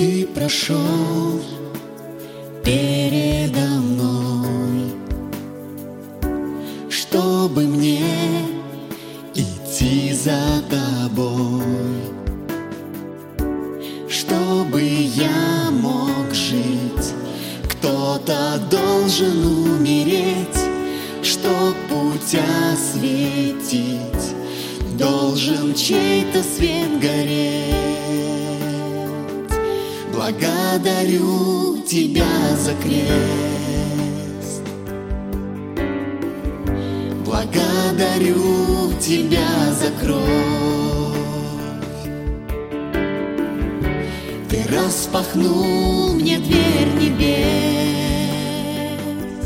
Ты прошел передо мной, чтобы мне идти за тобой, чтобы я мог жить. Кто-то должен умереть, чтоб путь осветить, должен чей-то свет гореть. Благодарю Тебя за крест, благодарю Тебя за кровь. Ты распахнул мне дверь небес,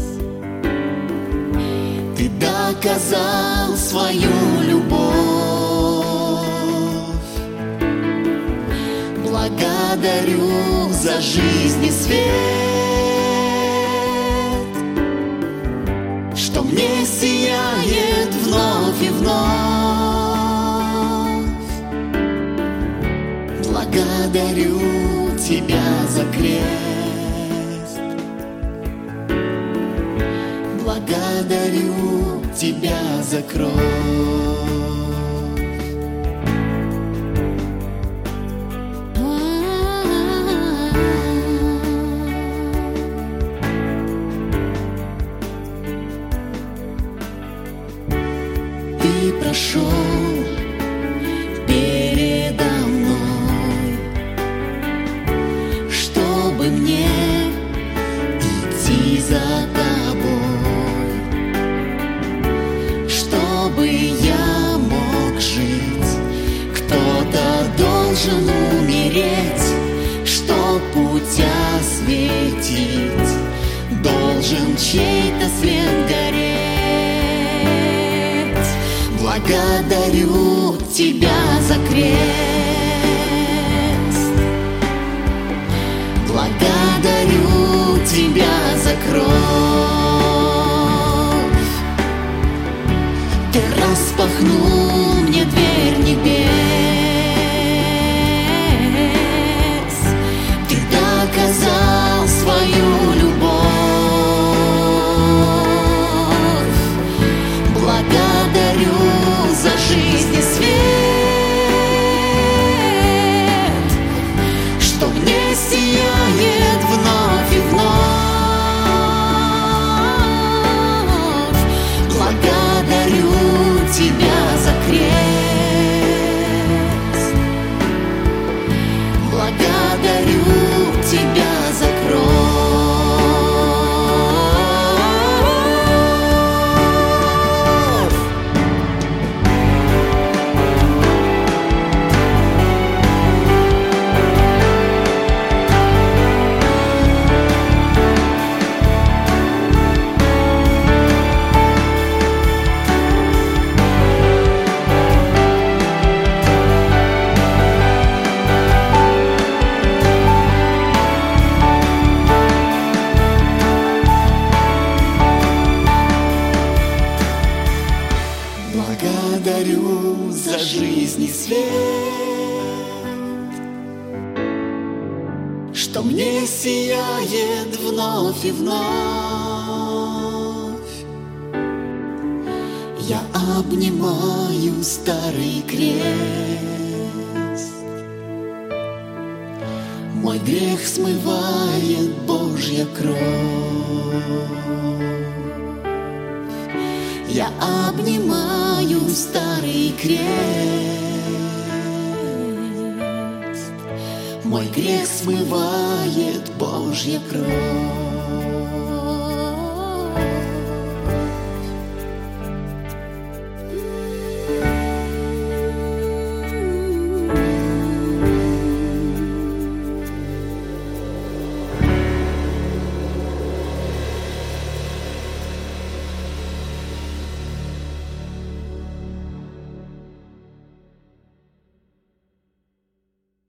Ты доказал свою любовь. Благодарю за жизнь и свет, что мне сияет вновь и вновь. Благодарю Тебя за крест, благодарю Тебя за кровь. Ты прошел передо мной, чтобы мне идти за тобой, чтобы я мог жить. Кто-то должен умереть, чтоб путь осветить, должен чей-то свет гореть. Благодарю Тебя за крест, благодарю Тебя за кровь. Ты распахнул мне дверь небес, Ты доказал свою любовь. Благодарю за жизнь и свет, что мне сияет вновь и вновь. Благодарю Тебя за крест, благодарю Тебя за кровь. Благодарю за жизнь и свет, что мне сияет вновь и вновь. Я обнимаю старый крест, мой грех смывает Божья кровь. Я обнимаю старый крест, мой грех смывает Божья кровь.